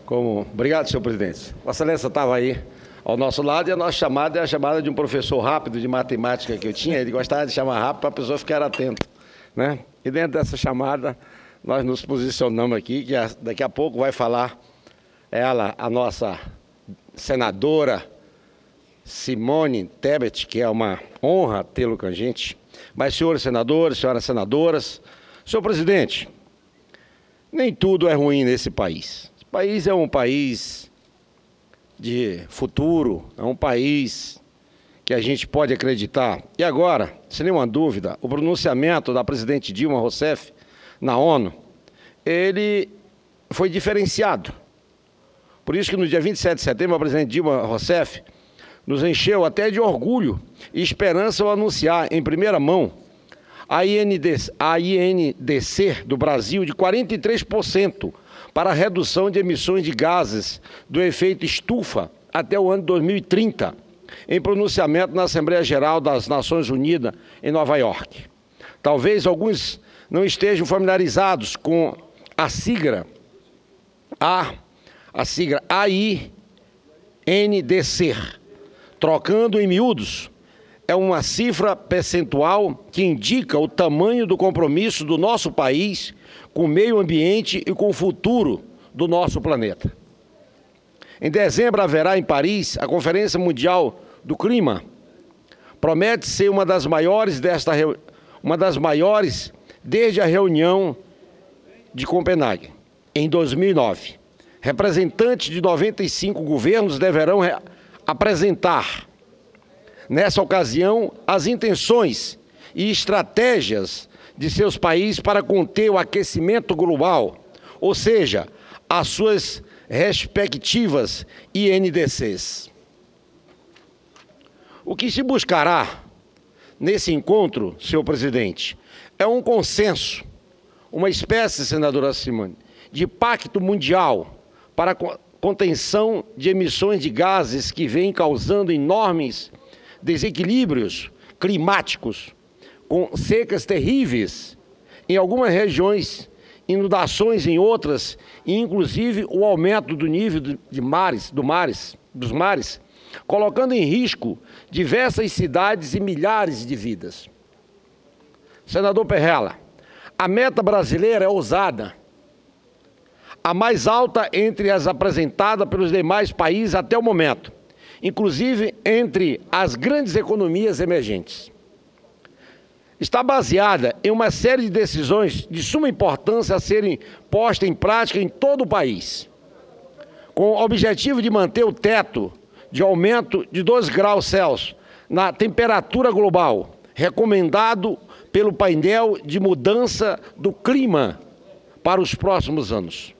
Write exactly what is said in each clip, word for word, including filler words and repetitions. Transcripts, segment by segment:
Como... Obrigado, senhor presidente. Vossa Excelência estava aí ao nosso lado e a nossa chamada é a chamada de um professor rápido de matemática que eu tinha. Ele gostava de chamar rápido para a pessoa ficar atenta, né? E dentro dessa chamada, nós nos posicionamos aqui, que daqui a pouco vai falar ela, a nossa senadora Simone Tebet, que é uma honra tê-lo com a gente. Mas, senhores senadores, senhoras senadoras, senhor presidente, nem tudo é ruim nesse país. Esse país é um país de futuro, é um país que a gente pode acreditar. E agora, sem nenhuma dúvida, o pronunciamento da presidente Dilma Rousseff na ONU, ele foi diferenciado. Por isso que no dia vinte e sete de setembro, a presidente Dilma Rousseff nos encheu até de orgulho e esperança ao anunciar em primeira mão a I N D C, a I N D C do Brasil de quarenta e três por cento para a redução de emissões de gases do efeito estufa até o ano dois mil e trinta, em pronunciamento na Assembleia Geral das Nações Unidas em Nova York. Talvez alguns não estejam familiarizados com a sigla, a, a sigla A I N D C. Trocando em miúdos, é uma cifra percentual que indica o tamanho do compromisso do nosso país com o meio ambiente e com o futuro do nosso planeta. Em dezembro haverá em Paris a Conferência Mundial do Clima. Promete ser uma das maiores desta uma das maiores desde a reunião de Copenhague em dois mil e nove. Representantes de noventa e cinco governos deverão apresentar, nessa ocasião, as intenções e estratégias de seus países para conter o aquecimento global, ou seja, as suas respectivas I N D Cs. O que se buscará nesse encontro, senhor presidente, é um consenso, uma espécie, senadora Simone, de pacto mundial para a contenção de emissões de gases que vêm causando enormes desequilíbrios climáticos, com secas terríveis em algumas regiões, inundações em outras, e inclusive o aumento do nível de mares, do mares, dos mares, colocando em risco diversas cidades e milhares de vidas. Senador Perrella, a meta brasileira é ousada, a mais alta entre as apresentadas pelos demais países até o momento, inclusive entre as grandes economias emergentes. Está baseada em uma série de decisões de suma importância a serem postas em prática em todo o país, com o objetivo de manter o teto de aumento de dois graus Celsius na temperatura global, recomendado pelo painel de mudança do clima para os próximos anos.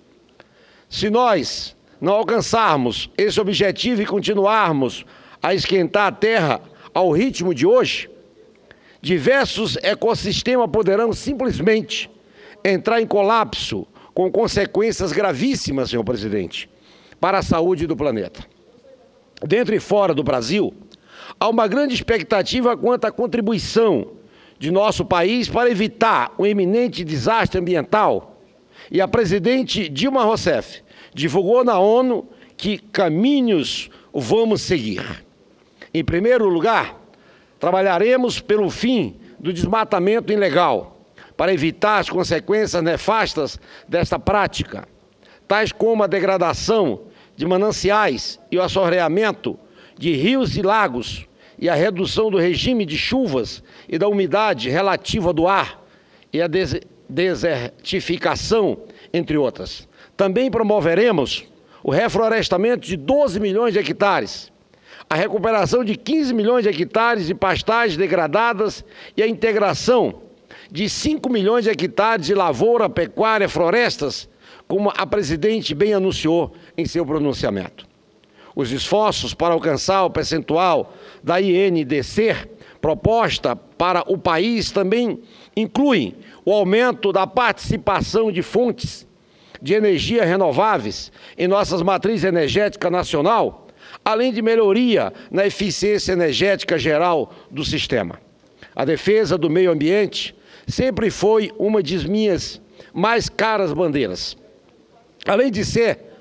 Se nós não alcançarmos esse objetivo e continuarmos a esquentar a Terra ao ritmo de hoje, diversos ecossistemas poderão simplesmente entrar em colapso, com consequências gravíssimas, senhor presidente, para a saúde do planeta. Dentro e fora do Brasil, há uma grande expectativa quanto à contribuição de nosso país para evitar um iminente desastre ambiental, e a presidente Dilma Rousseff divulgou na ONU que caminhos vamos seguir. Em primeiro lugar, trabalharemos pelo fim do desmatamento ilegal, para evitar as consequências nefastas desta prática, tais como a degradação de mananciais e o assoreamento de rios e lagos, e a redução do regime de chuvas e da umidade relativa do ar, e a des desertificação, entre outras. Também promoveremos o reflorestamento de doze milhões de hectares, a recuperação de quinze milhões de hectares de pastagens degradadas e a integração de cinco milhões de hectares de lavoura, pecuária, florestas, como a presidente bem anunciou em seu pronunciamento. Os esforços para alcançar o percentual da I N D C proposta para o país também incluem o aumento da participação de fontes de energia renováveis em nossas matrizes energéticas nacional, além de melhoria na eficiência energética geral do sistema. A defesa do meio ambiente sempre foi uma de minhas mais caras bandeiras. Além de ser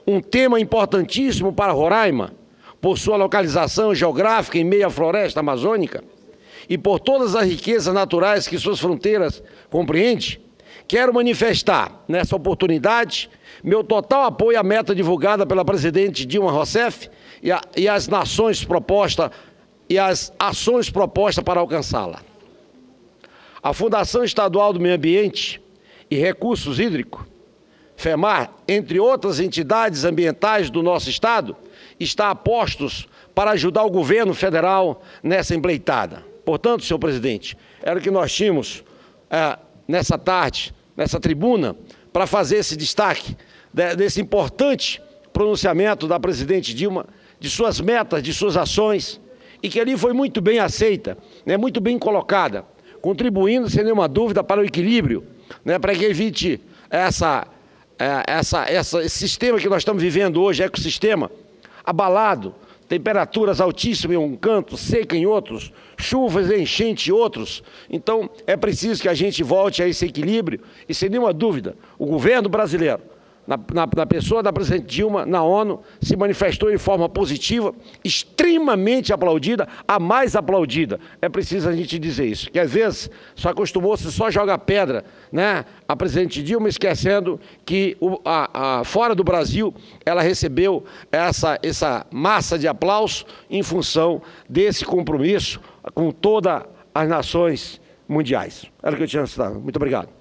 um tema importantíssimo para Roraima, por sua localização geográfica em meio à floresta amazônica e por todas as riquezas naturais que suas fronteiras compreendem, quero manifestar, nessa oportunidade, meu total apoio à meta divulgada pela presidente Dilma Rousseff e, a, e as nações propostas e as ações propostas para alcançá-la. A Fundação Estadual do Meio Ambiente e Recursos Hídricos, FEMAR, entre outras entidades ambientais do nosso Estado, está a postos para ajudar o governo federal nessa empreitada. Portanto, senhor presidente, era o que nós tínhamos é, nessa tarde, nessa tribuna, para fazer esse destaque de, desse importante pronunciamento da presidente Dilma, de suas metas, de suas ações, e que ali foi muito bem aceita, né, muito bem colocada, contribuindo, sem nenhuma dúvida, para o equilíbrio, né, para que evite essa, essa, essa, esse sistema que nós estamos vivendo hoje, ecossistema, abalado, temperaturas altíssimas em um canto, seca em outros, chuvas e enchente em outros. Então, é preciso que a gente volte a esse equilíbrio e, sem nenhuma dúvida, o governo brasileiro, na, na, na pessoa da presidente Dilma, na ONU, se manifestou de forma positiva, extremamente aplaudida, a mais aplaudida. É preciso a gente dizer isso, que às vezes só acostumou-se só a jogar pedra, né, a presidente Dilma, esquecendo que o, a, a, fora do Brasil ela recebeu essa, essa massa de aplausos em função desse compromisso com todas as nações mundiais. Era o que eu tinha citado. Muito obrigado.